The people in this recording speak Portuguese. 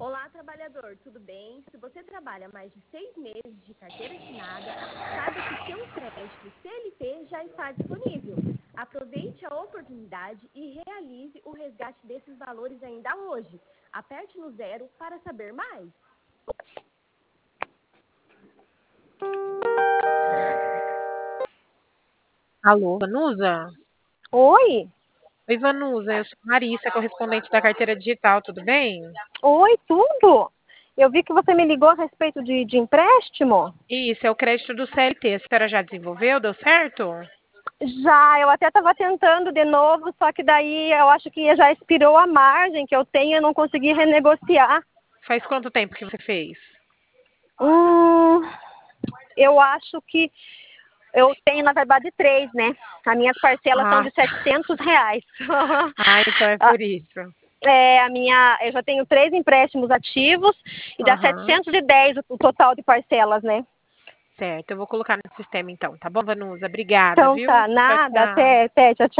Olá, trabalhador, tudo bem? Se você trabalha mais de 6 meses de carteira assinada, saiba que seu crédito CLT já está disponível. Aproveite a oportunidade e realize o resgate desses valores ainda hoje. Aperte no 0 para saber mais. Alô, Vanusa? Oi? Oi, Vanusa, eu sou Marissa, correspondente da carteira digital, tudo bem? Oi, tudo? Eu vi que você me ligou a respeito de empréstimo. Isso, é o crédito do CLT. A senhora já desenvolveu? Deu certo? Já, eu até estava tentando de novo, só que daí eu acho que já expirou a margem que eu tenho e eu não consegui renegociar. Faz quanto tempo que você fez? Eu acho que eu tenho, na verdade, 3, né? As minhas parcelas são Ah, de R$ 700. então é por isso. Eu já tenho 3 empréstimos ativos e dá Aham, 710 o total de parcelas, né? certo. Eu vou colocar no sistema então, tá bom, Vanusa? Obrigada, Então viu? tá, Tchau, nada, tchau. até, tchau, tchau.